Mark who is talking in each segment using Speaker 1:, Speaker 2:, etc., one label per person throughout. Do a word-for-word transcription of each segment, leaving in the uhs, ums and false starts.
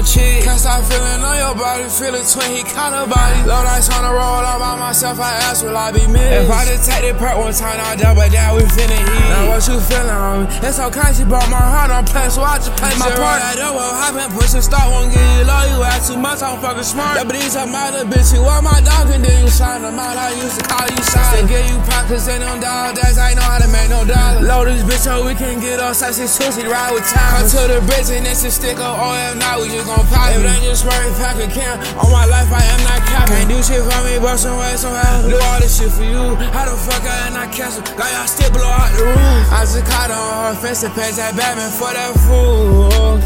Speaker 1: chick. Can't stop feeling on your body, feel it twin, he kinda body. Low nights on the road, all by myself, I ask, will I be missed? If I detected perk one time, I double down, we finna heat. Now what you feeling on me? It's okay, she brought my heart on play, so I just play my part. I double, I been pushing, start, won't give you love, you act too much, I'm fucking smart. Yeah, but these are my little bitch, you want my dog, and then you sign them out, I used to call you shy. They give you pop, cause they don't dog, that's I know how to make no dollar. Load this bitch so we can get all sexy sushi, ride with time. Come to the bridge and it's a stick of oil, now we just gon' pop. If it ain't just working, pack a can, on my life I am not capping. Can't do shit for me, but some way, somehow. Do all this shit for you, how the fuck I am not cancel? Got y'all still blow out the roof. I just caught on her face to pay that Batman for that fool.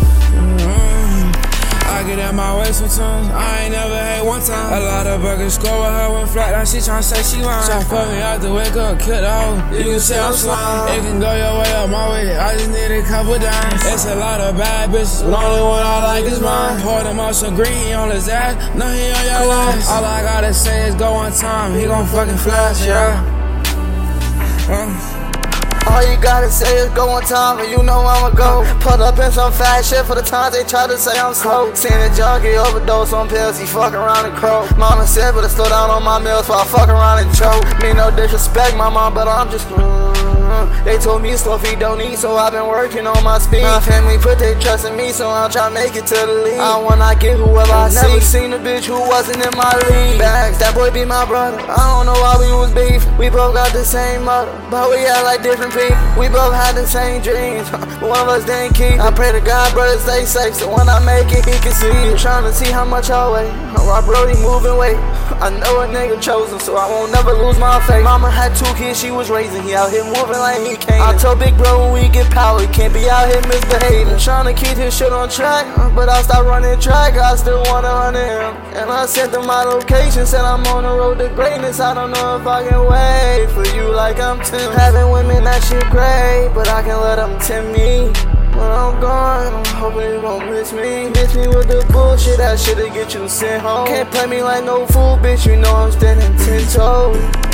Speaker 1: I get out my way sometimes, I ain't never had one time. A lot of burgers score with her when flat, now she tryna say she mine. Try fuck me out to wake up, kill the hoe, you can say I'm slime. It can go your way or my way, I just need a couple dimes. It's a lot of bad bitches, the only one I like is mine. Pour them up some green, he on his ass, no he on your lines. All I gotta say is go one time, he gon' fucking flash, yeah. Uh.
Speaker 2: All you gotta say is go on time, and you know I'ma go. Put up in some fat shit for the times they try to say I'm slow. Seen a junkie overdose on pills, he fuck around and crow. Mama said, but I slow down on my meals, so I fuck around and choke. Me no disrespect, my mom, but I'm just. Mm, they told me slow feet don't eat, so I've been working on my speed. My family put their trust in me, so I'm tryna make it to the league. I wanna get whoever I see. Never seen a bitch who wasn't in my league. Bags, that boy be my brother. I don't know why we was beef. We both got the same mother, but we act like different people. We both had the same dreams, but one of us didn't keep. I pray to God, brother, stay safe, so when I make it, he can see it. Tryna see how much I weigh. Rob Brody moving weight. I know a nigga chosen, so I won't never lose my faith. Mama had two kids she was raising, he out here moving like he can't. I told big bro when we get power, he can't be out here misbehaving. Tryna keep his shit on track, but I stopped running track, I still wanna run him. And I sent him my location, said I'm on the road to greatness. I don't know if I can wait for you like I'm Tim. Having women, that shit great, but I can let them tempt me. When I'm gone, I'm hoping you gon' miss me. Miss me with the bullshit, that shit'll get you sent home. Can't play me like no fool, bitch, you know I'm standing ten toes.